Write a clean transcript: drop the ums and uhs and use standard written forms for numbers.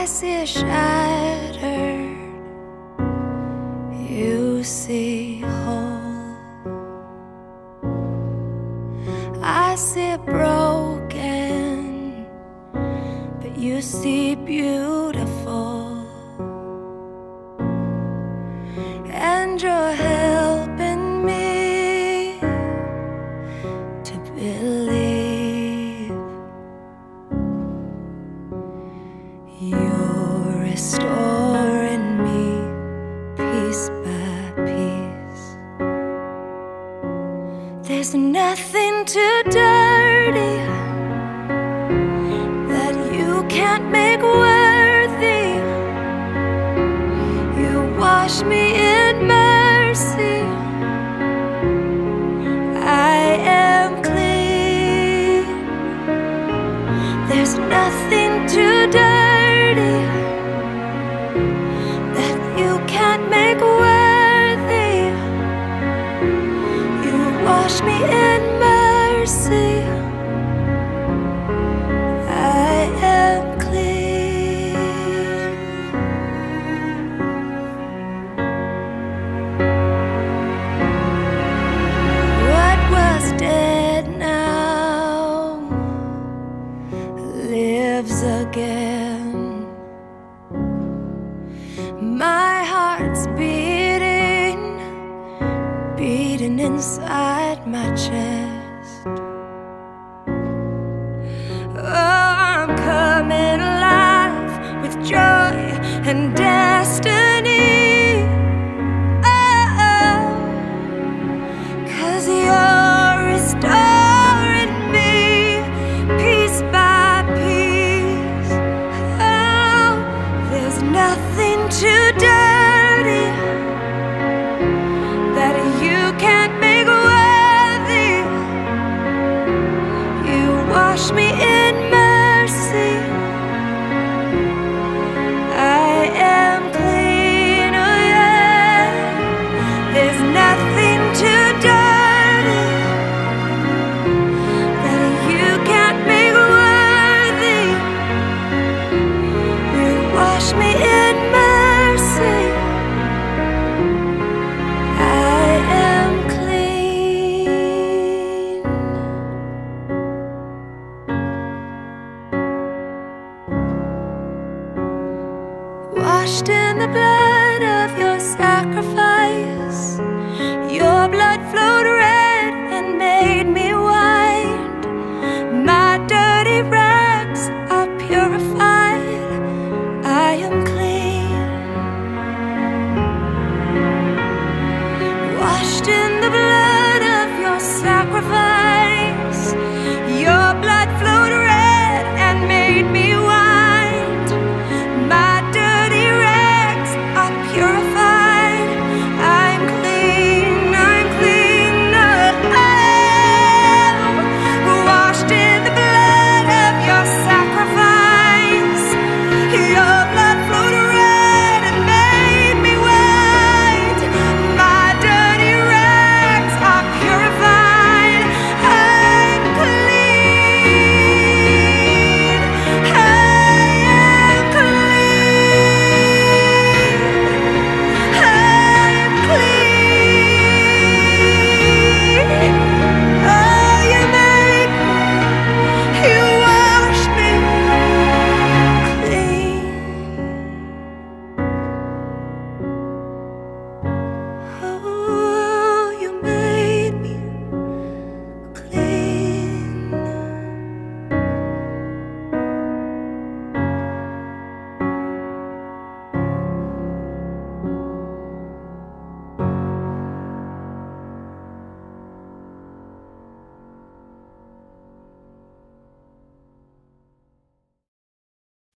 I see shattered, you see whole. I see broken, but you see beautiful. And you're helping me to believe. You're restoring me piece by piece. There's nothing too dirty that you can't make worthy. You wash me in mercy. I am clean. There's nothing too dirty that you can't make worthy. You wash me in mercy. I am clean. What was dead now lives again. My heart's beating, beating inside my chest. Oh, I'm coming alive with joy and destiny. Oh, 'cause you're restoring me piece by piece. Oh, there's nothing too dirty that you can't make worthy. You wash me in mercy. I am clean, oh yeah. There's nothing too dirty that you can't make worthy. You wash me in mercy. I am clean. Washed in the blood of your sacrifice. Your blood flowed red and made me white. My dirty rags are purified. I am clean. Washed in the blood of your sacrifice.